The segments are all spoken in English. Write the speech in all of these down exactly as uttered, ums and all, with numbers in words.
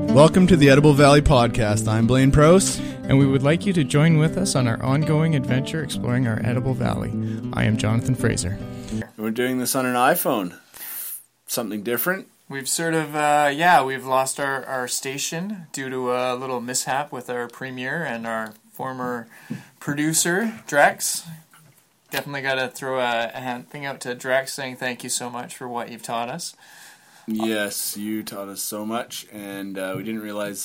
Welcome to the Edible Valley Podcast. I'm Blaine Prose. And we would like you to join with us on our ongoing adventure exploring our Edible Valley. I am Jonathan Fraser. We're doing this on an iPhone. Something different? We've sort of, uh, yeah, we've lost our, our station due to a little mishap with our premiere and our former producer, Drex. Definitely got to throw a, a hand thing out to Drex saying thank you so much for what you've taught us. Yes, you taught us so much, and uh, we didn't realize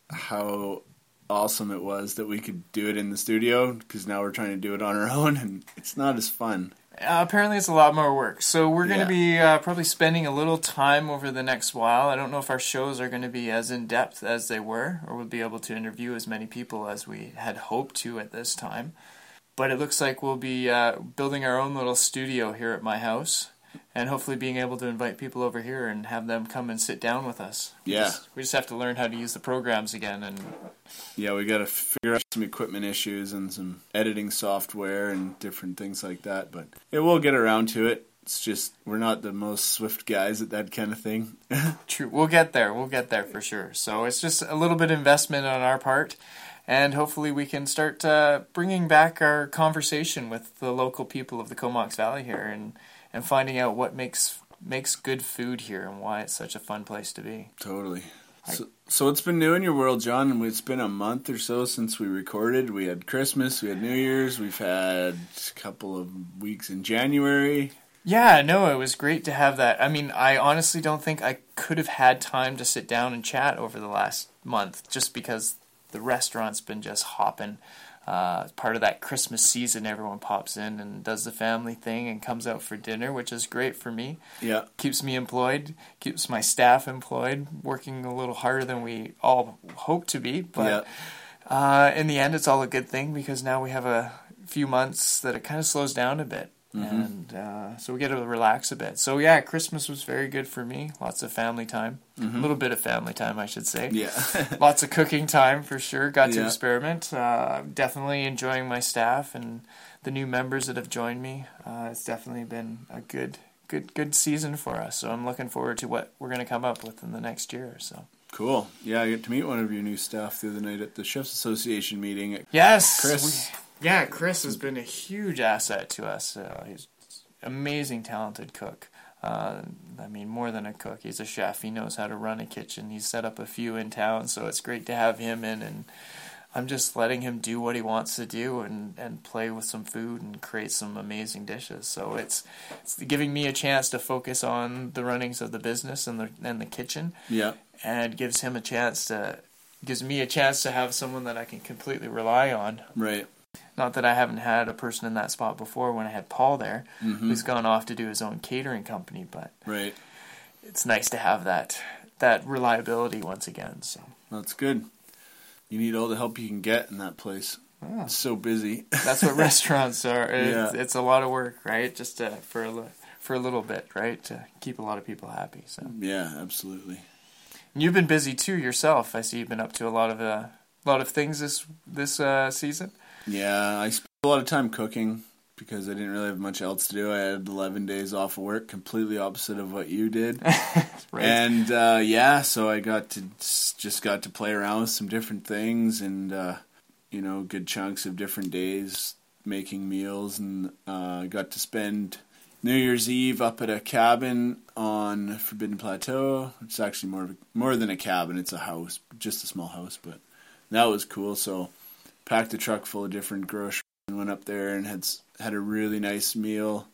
how awesome it was that we could do it in the studio, because now we're trying to do it on our own, and it's not as fun. Uh, apparently it's a lot more work, so we're going to Yeah. be uh, probably spending a little time over the next while. I don't know if our shows are going to be as in-depth as they were, or we'll be able to interview as many people as we had hoped to at this time. But it looks like we'll be uh, building our own little studio here at my house, and hopefully being able to invite people over here and have them come and sit down with us. We Yeah. Just, we just have to learn how to use the programs again. And Yeah, we got to figure out some equipment issues and some editing software and different things like that, but it will get around to it. It's just, we're not the most swift guys at that kind of thing. True, we'll get there. We'll get there for sure. So it's just a little bit of investment on our part. And hopefully we can start uh, bringing back our conversation with the local people of the Comox Valley here and, and finding out what makes makes good food here and why it's such a fun place to be. Totally. So, so what's been new in your world, John? It's been a month or so since we recorded. We had Christmas, we had New Year's, we've had a couple of weeks in January. Yeah, no, it was great to have that. I mean, I honestly don't think I could have had time to sit down and chat over the last month just because the restaurant's been just hopping. Uh, part of that Christmas season, everyone pops in and does the family thing and comes out for dinner, which is great for me. Yeah. Keeps me employed, keeps my staff employed, working a little harder than we all hope to be. But Yeah. uh, in the end, it's all a good thing because now we have a few months that it kind of slows down a bit. Mm-hmm. And uh, so we get to relax a bit. So yeah, Christmas was very good for me. Lots of family time. Mm-hmm. A little bit of family time, I should say. Yeah. Lots of cooking time for sure. Got to Yeah. experiment. Uh, definitely enjoying my staff and the new members that have joined me. Uh, it's definitely been a good, good, good season for us. So I'm looking forward to what we're going to come up with in the next year or so. Cool. Yeah, I get to meet one of your new staff the other night at the Chefs Association meeting. Yes, Chris. we- yeah, Chris has been a huge asset to us. Uh, he's an amazing, talented cook. Uh, I mean, more than a cook. He's a chef. He knows how to run a kitchen. He's set up a few in town, so it's great to have him in. And I'm just letting him do what he wants to do and, and play with some food and create some amazing dishes. So it's it's giving me a chance to focus on the runnings of the business and the and the kitchen. Yeah. And gives him a chance to gives me a chance to have someone that I can completely rely on. Right. Not that I haven't had a person in that spot before when I had Paul there, Mm-hmm. who's gone off to do his own catering company, but Right. it's nice to have that that reliability once again. So That's good. You need all the help you can get in that place. yeah. It's so busy. That's what restaurants are. It's, Yeah. it's a lot of work, right? Just to, for a li- for a little bit, right? To keep a lot of people happy. So Yeah, absolutely. and you've been busy too yourself. I see you've been up to a lot of a uh, lot of things this this uh, season. Yeah, I spent a lot of time cooking because I didn't really have much else to do. I had eleven days off of work, completely opposite of what you did. Right. And uh, yeah, so I got to just got to play around with some different things and uh, you know, good chunks of different days making meals, and uh, got to spend New Year's Eve up at a cabin on Forbidden Plateau. It's actually more of a, more than a cabin; it's a house, just a small house, but that was cool. So packed a truck full of different groceries and went up there and had had a really nice meal.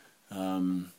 Um,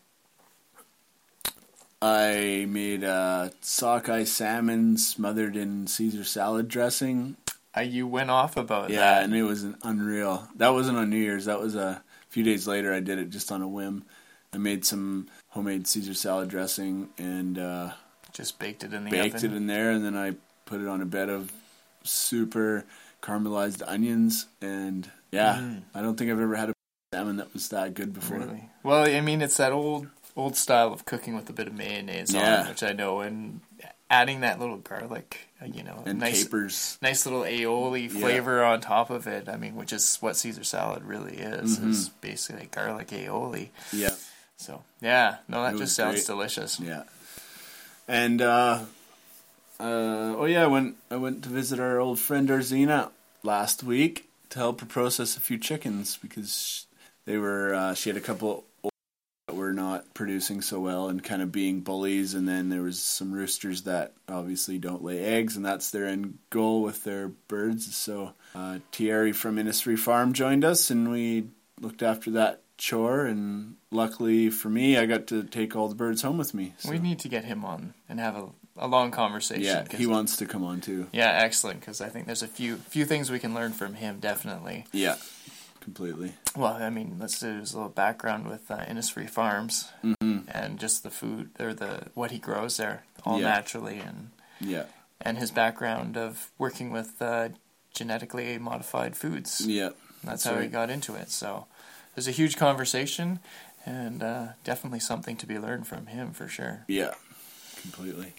I made uh, sockeye salmon smothered in Caesar salad dressing. Uh, you went off about Yeah, that. and it was an unreal. That wasn't on New Year's. That was a few days later. I did it just on a whim. I made some homemade Caesar salad dressing and uh, Just baked it in the baked oven. it in there, and then I put it on a bed of super caramelized onions. And yeah, Mm. I don't think I've ever had a salmon that was that good before. Really? Well, I mean, it's that old old style of cooking with a bit of mayonnaise on Yeah. it, which I know, and adding that little garlic, uh, you know, And nice, capers. nice little aioli Yeah. flavor on top of it. I mean, which is what Caesar salad really is, Mhm. is basically garlic aioli. Yeah, So, yeah, no, that It was just sounds great. delicious. yeah. And uh, Uh, oh yeah, I went I went to visit our old friend Arzina last week to help her process a few chickens because they were uh, she had a couple that were not producing so well and kind of being bullies, and then there was some roosters that obviously don't lay eggs, and that's their end goal with their birds. So uh, Thierry from Innisfree Farm joined us, and we looked after that chore, and luckily for me, I got to take all the birds home with me. So. We need to get him on and have a, a long conversation. Yeah, he wants to come on too. Yeah, excellent, because I think there's a few few things we can learn from him, definitely. Yeah, completely. Well, I mean, let's do his little background with uh, Innisfree Farms mm-hmm. and just the food, or the what he grows there, all yeah. naturally, and yeah, and his background of working with uh, genetically modified foods. Yeah, that's, that's how right. he got into it. So there's a huge conversation, and uh, definitely something to be learned from him for sure. Yeah, completely.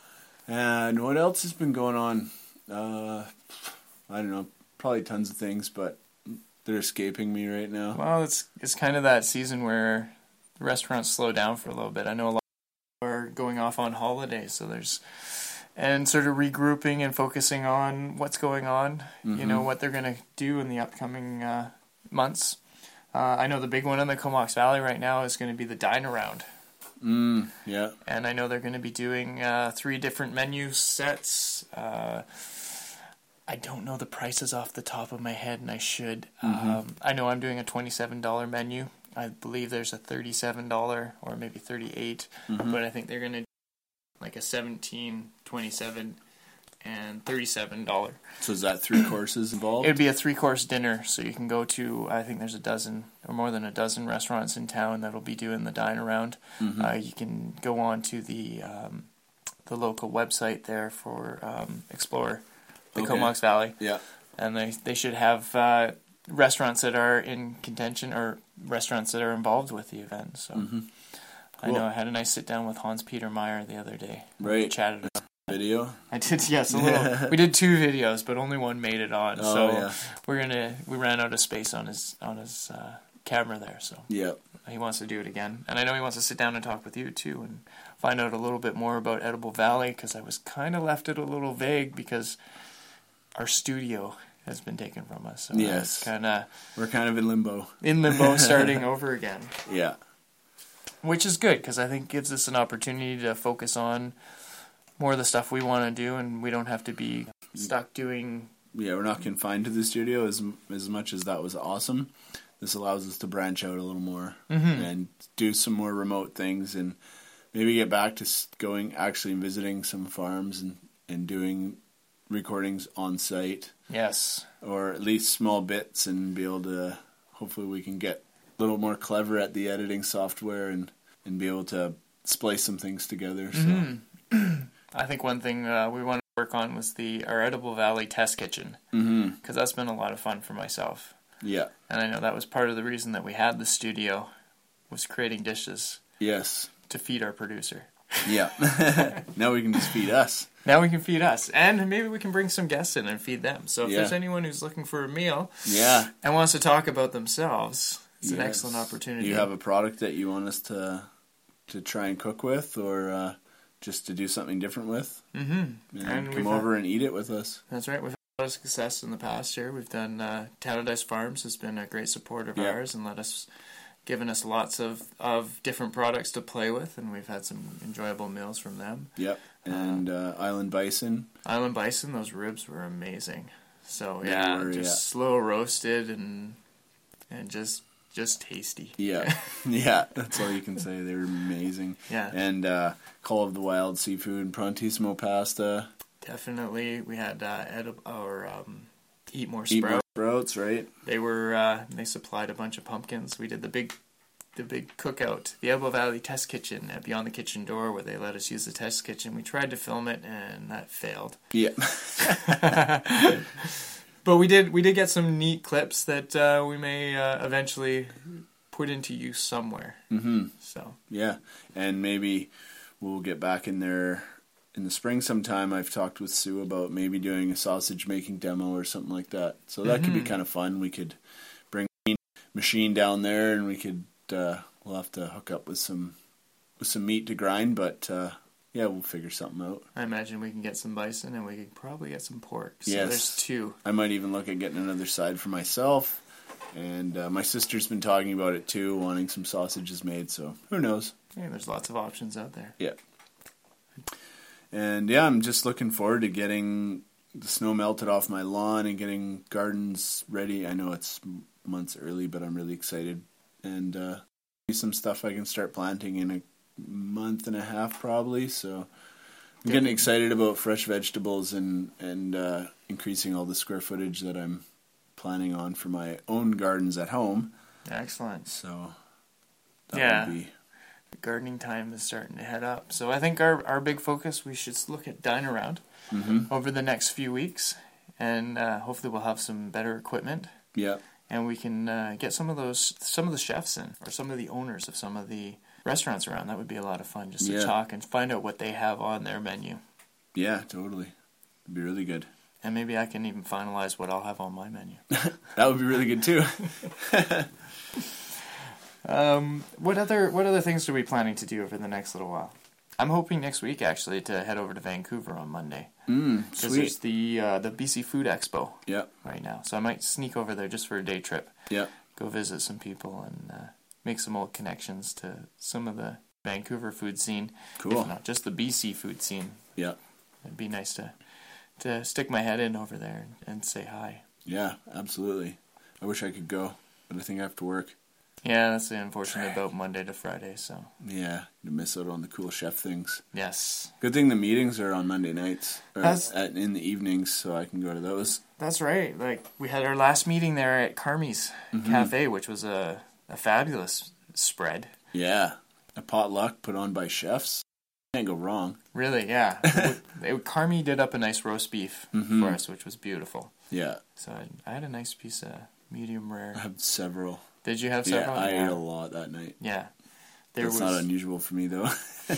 And what else has been going on? Uh, I don't know, probably tons of things, but they're escaping me right now. Well, it's it's kind of that season where the restaurants slow down for a little bit. I know a lot of people are going off on holiday, so there's and sort of regrouping and focusing on what's going on. Mm-hmm. You know, what they're going to do in the upcoming uh, months. Uh, I know the big one in the Comox Valley right now is going to be the Dine Around. Mm, yeah. And I know they're going to be doing uh, three different menu sets. Uh, I don't know the prices off the top of my head, and I should. Mm-hmm. Um, I know I'm doing a twenty-seven dollars menu. I believe there's a thirty-seven dollars or maybe thirty-eight dollars, mm-hmm. but I think they're going to do like a seventeen, twenty-seven, and thirty-seven dollars. So is that three courses involved? It would be a three-course dinner, so you can go to, I think there's a dozen or more than a dozen restaurants in town that'll be doing the Dine Around. Mm-hmm. Uh, you can go on to the um, the local website there for um, Explore the okay. Comox Valley. Yeah. And they, they should have uh, restaurants that are in contention or restaurants that are involved with the event. So mm-hmm. cool. I know I had a nice sit-down with Hans-Peter Meyer the other day. Right. We chatted about video. I did, yes, a little. We did two videos, but only one made it on. Oh, so yeah. we're gonna we ran out of space on his on his uh, camera there. So yeah, he wants to do it again, and I know he wants to sit down and talk with you too, and find out a little bit more about Edible Valley, because I was kind of left it a little vague because our studio has been taken from us. So yes, kind of we're kind of in limbo. In limbo, starting over again. Yeah, which is good because I think gives us an opportunity to focus on more of the stuff we want to do, and we don't have to be stuck doing. Yeah, we're not confined to the studio as as much as that was awesome. This allows us to branch out a little more mm-hmm. and do some more remote things, and maybe get back to going actually visiting some farms and, and doing recordings on site. Yes, or at least small bits, and be able to. Hopefully, we can get a little more clever at the editing software and and be able to splice some things together. So. Mm-hmm. I think one thing uh, we wanted to work on was the our Edible Valley test kitchen, because mm-hmm. that's been a lot of fun for myself. Yeah, and I know that was part of the reason that we had the studio, was creating dishes. Yes, to feed our producer. Yeah, now we can just feed us. Now we can feed us, and maybe we can bring some guests in and feed them. So if yeah. there's anyone who's looking for a meal, yeah, and wants to talk about themselves, it's yes. an excellent opportunity. Do you have a product that you want us to to try and cook with, or? Uh, Just to do something different with, mm-hmm. and, and come over had, and eat it with us. That's right. We've had a lot of success in the past year. We've done uh, Tannadice Farms has been a great supporter of yeah. ours, and let us given us lots of, of different products to play with, and we've had some enjoyable meals from them. Yep, and uh, uh, Island Bison. Island Bison, those ribs were amazing. So yeah, were, just yeah. slow roasted and and just. Just tasty. Yeah, yeah, that's all you can say. They were amazing. Yeah. And uh, Call of the Wild seafood and Prontissimo pasta. Definitely. We had uh, edib- or um, Eat More Sprouts. Eat More Sprouts, right? They were uh, they supplied a bunch of pumpkins. We did the big the big cookout, the Edible Valley Test Kitchen at Beyond the Kitchen Door, where they let us use the test kitchen. We tried to film it, and that failed. Yeah. But we did we did get some neat clips that uh, we may uh, eventually put into use somewhere. Mm-hmm. So yeah, and maybe we'll get back in there in the spring sometime. I've talked with Sue about maybe doing a sausage making demo or something like that. So that mm-hmm. could be kind of fun. We could bring a machine down there, and we could uh, we'll have to hook up with some with some meat to grind, but uh, Yeah, we'll figure something out. I imagine we can get some bison and we could probably get some pork. So yes. there's two. I might even look at getting another side for myself. And uh, my sister's been talking about it too, wanting some sausages made, so who knows? Yeah, there's lots of options out there. Yeah. And yeah, I'm just looking forward to getting the snow melted off my lawn and getting gardens ready. I know it's months early, but I'm really excited. And uh, some stuff I can start planting in a month and a half probably, so I'm getting excited about fresh vegetables and, and uh, increasing all the square footage that I'm planning on for my own gardens at home. Excellent. So that yeah. would be... Gardening time is starting to head up. So I think our, our big focus, we should look at Dine Around mm-hmm. over the next few weeks. And uh, hopefully we'll have some better equipment. Yeah. And we can uh, get some of those, some of the chefs in, or some of the owners of some of the restaurants around. That would be a lot of fun, just to yeah. talk and find out what they have on their menu. Yeah, totally. It'd be really good. And maybe I can even finalize what I'll have on my menu. That would be really good too. um, what other what other things are we planning to do over the next little while? I'm hoping next week actually to head over to Vancouver on Monday. Mm, Because sweet. there's the uh, the B C Food Expo Yeah. right now, so I might sneak over there just for a day trip. Yeah. Go visit some people and uh, make some old connections to some of the Vancouver food scene. Cool. If not just the B C food scene. Yeah. It'd be nice to to stick my head in over there and, and say hi. Yeah, absolutely. I wish I could go, but I think I have to work. Yeah, that's the unfortunate about Monday to Friday, so. Yeah, you miss out on the cool chef things. Yes. Good thing the meetings are on Monday nights, or That's- at, in the evenings, so I can go to those. That's right. Like, we had our last meeting there at Carmi's Mhm. Cafe, which was a, a fabulous spread. Yeah, a potluck put on by chefs. Can't go wrong. Really, yeah. it, it, Carmi did up a nice roast beef Mhm. for us, which was beautiful. Yeah, So I, I had a nice piece of medium I rare. have several. Did you have Yeah, several? I yeah. ate a lot that night. Yeah. There That's was, not unusual for me, though.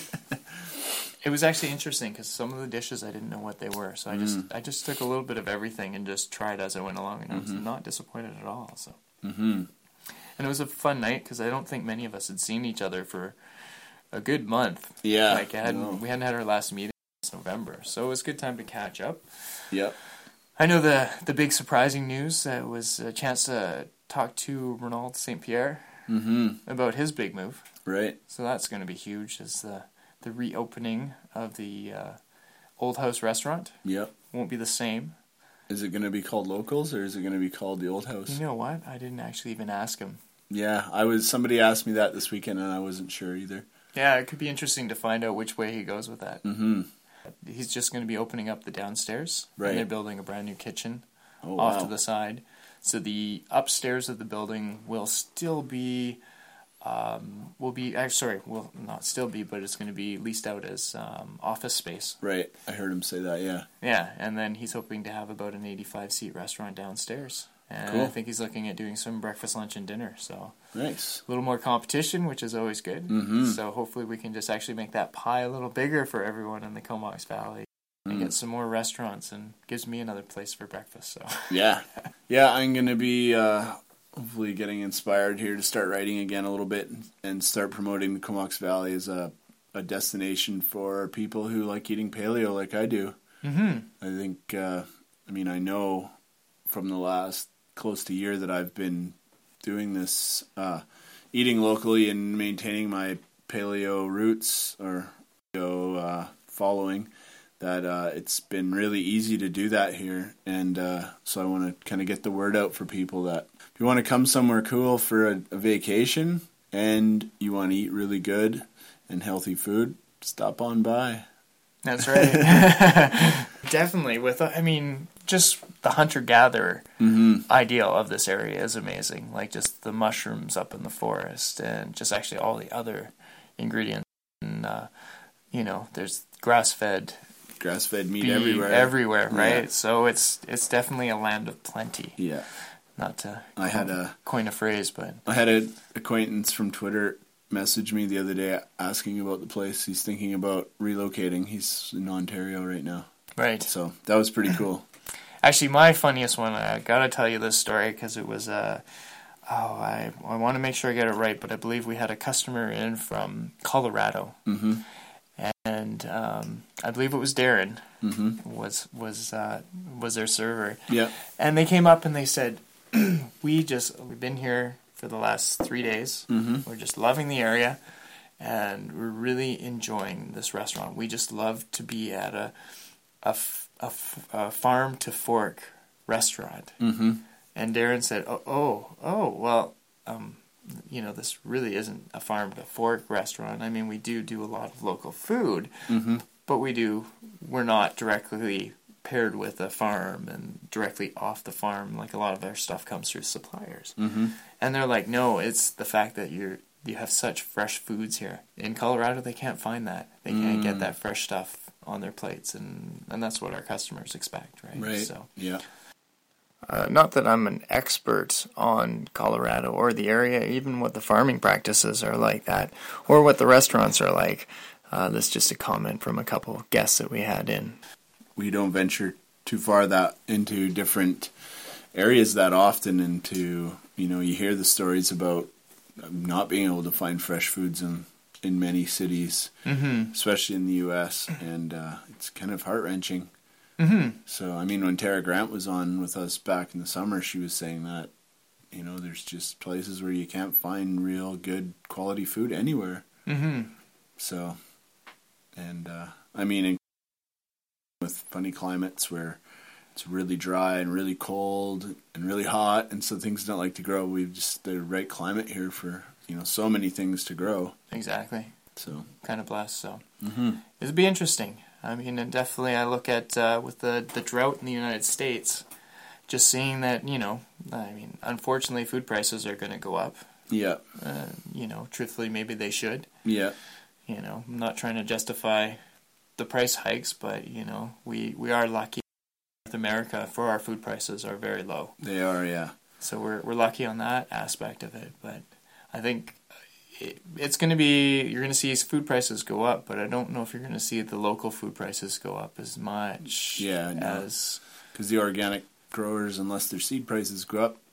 It was actually interesting because some of the dishes I didn't know what they were, so I just Mm. I just took a little bit of everything and just tried as I went along, and I was Mhm. not disappointed at all. So, Mm-hmm. and it was a fun night because I don't think many of us had seen each other for a good month. Yeah. Like I hadn't, no. we hadn't had our last meeting since November, so it was a good time to catch up. Yep. I know the the big surprising news uh, was a chance to talk to Ronald Saint Pierre Mm-hmm. about his big move. Right. So that's going to be huge as the the reopening of the uh, Old House restaurant. Yep. Won't be the same. Is it going to be called Locals, or is it going to be called the Old House? You know what? I didn't actually even ask him. Yeah, I was. Somebody asked me that this weekend, and I wasn't sure either. Yeah, it could be interesting to find out which way he goes with that. Mm-hmm. He's just going to be opening up the downstairs. Right. And they're building a brand new kitchen Oh, off wow. to the side. So the upstairs of the building will still be, um, will be, actually, sorry, will not still be, but it's going to be leased out as um, office space. Right. I heard him say that. Yeah. Yeah, and then he's hoping to have about an eighty-five seat restaurant downstairs. And Cool. I think he's looking at doing some breakfast, lunch, and dinner. So Nice. a little more competition, which is always good. Mm-hmm. So hopefully we can just actually make that pie a little bigger for everyone in the Comox Valley and Mm. get some more restaurants, and gives me another place for breakfast. So Yeah. Yeah, I'm going to be uh, hopefully getting inspired here to start writing again a little bit and, and start promoting the Comox Valley as a, a destination for people who like eating paleo like I do. mm-hmm. I think, uh, I mean, I know from the last close to year that I've been doing this, uh, eating locally and maintaining my paleo roots or paleo, uh, following, that uh, it's been really easy to do that here. And uh, so I want to kind of get the word out for people that if you want to come somewhere cool for a, a vacation and you want to eat really good and healthy food, stop on by. That's right. Definitely. With I mean, just the hunter-gatherer Mm-hmm. ideal of this area is amazing. Like just the mushrooms up in the forest, and just actually all the other ingredients. And uh, you know, there's grass-fed Grass-fed meat beef everywhere. everywhere, right? Yeah. So it's it's definitely a land of plenty. Yeah. Not to I had a coin a phrase, but I had an acquaintance from Twitter message me the other day asking about the place. He's thinking about relocating. He's in Ontario right now. right. So that was pretty cool. Actually, my funniest one, I gotta tell you this story because it was, uh, oh, I, I want to make sure I get it right, but I believe we had a customer in from Colorado. Mm-hmm. and um, I believe it was Darren Mm-hmm. was was uh, was their server. Yeah. And they came up and they said, "We just we've been here for the last three days. Mm-hmm. We're just loving the area, and we're really enjoying this restaurant. We just love to be at a a, f- a, f- a farm to fork restaurant." Mm-hmm. And Darren said, "Oh, oh, oh well, um, you know, this really isn't a farm to fork restaurant. I mean, we do do a lot of local food, Mm-hmm. but we do we're not directly paired with a farm and directly off the farm. Like a lot of our stuff comes through suppliers." Mm-hmm. And they're like, "No, it's the fact that you're you have such fresh foods here. In Colorado, they can't find that. They can't Mm. get that fresh stuff on their plates, and and that's what our customers expect, right?" Right. So. Yeah. Uh, not that I'm an expert on Colorado or the area, even what the farming practices are like that, or what the restaurants are like. Uh, that's just a comment from a couple of guests that we had in. We don't venture too far that into different areas that often. Into you know, you hear the stories about not being able to find fresh foods in in many cities, Mm-hmm. especially in the U S, and uh, it's kind of heart wrenching. Mm-hmm. So, I mean, when Tara Grant was on with us back in the summer, she was saying that, you know, there's just places where you can't find real good quality food anywhere. Mm-hmm. So, and, uh, I mean, in, with funny climates where it's really dry and really cold and really hot, and so things don't like to grow, we've just the right climate here for, you know, so many things to grow. Exactly. So, Kind of blessed, so. mm-hmm. It'll be interesting. I mean, and definitely I look at, uh, with the, the drought in the United States, just seeing that, you know, I mean, unfortunately food prices are going to go up. Yeah, Uh, you know, truthfully, maybe they should. yeah, You know, I'm not trying to justify the price hikes, but, you know, we, we are lucky in North America for our food prices are very low. they are, yeah. So we're we're lucky on that aspect of it. But I think it, it's going to be, you're going to see food prices go up, but I don't know if you're going to see the local food prices go up as much Yeah, no. as... Because the organic growers, unless their seed prices go up,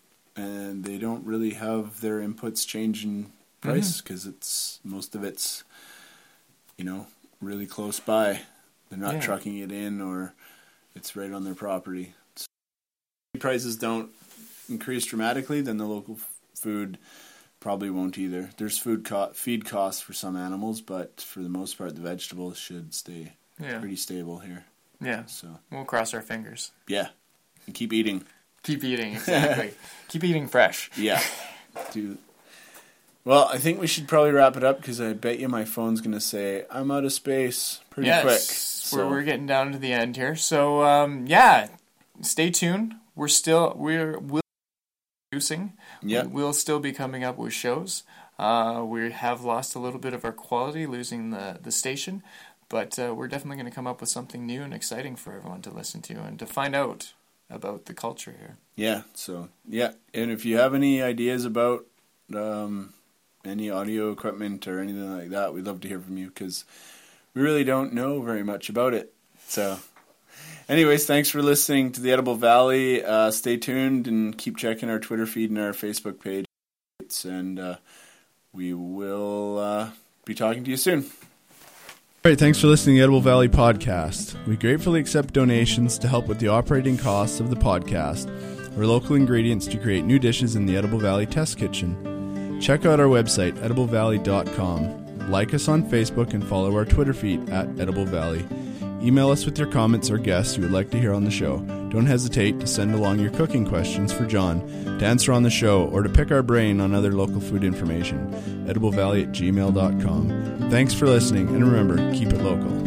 and they don't really have their inputs change in price because it's most of it's, you know, really close by. They're not Yeah. trucking it in, or it's right on their property. So if prices don't increase dramatically, then the local f- food probably won't either. There's food co- feed costs for some animals, but for the most part, the vegetables should stay Yeah, pretty stable here. yeah. So We'll cross our fingers. yeah, and keep eating. Keep eating, exactly. Keep eating fresh. Yeah. Do. Well, I think we should probably wrap it up because I bet you my phone's going to say I'm out of space pretty yes, quick. We're, So, we're getting down to the end here. So, um, yeah, stay tuned. We're still, we're we'll be producing. yeah, We will still be coming up with shows. Uh, we have lost a little bit of our quality, losing the, the station, but uh, we're definitely going to come up with something new and exciting for everyone to listen to and to find out about the culture here. yeah. So yeah, and if you have any ideas about um, any audio equipment or anything like that, we'd love to hear from you because we really don't know very much about it. So, anyways, thanks for listening to the Edible Valley. Uh, stay tuned and keep checking our Twitter feed and our Facebook page, and uh, we will uh, be talking to you soon. All right, thanks for listening to the Edible Valley podcast. We gratefully accept donations to help with the operating costs of the podcast or local ingredients to create new dishes in the Edible Valley Test Kitchen. Check out our website, edible valley dot com. Like us on Facebook and follow our Twitter feed at Edible Valley. Email us with your comments or guests you would like to hear on the show. Don't hesitate to send along your cooking questions for John to answer on the show or to pick our brain on other local food information. edible valley at gmail dot com. Thanks for listening, and remember, keep it local.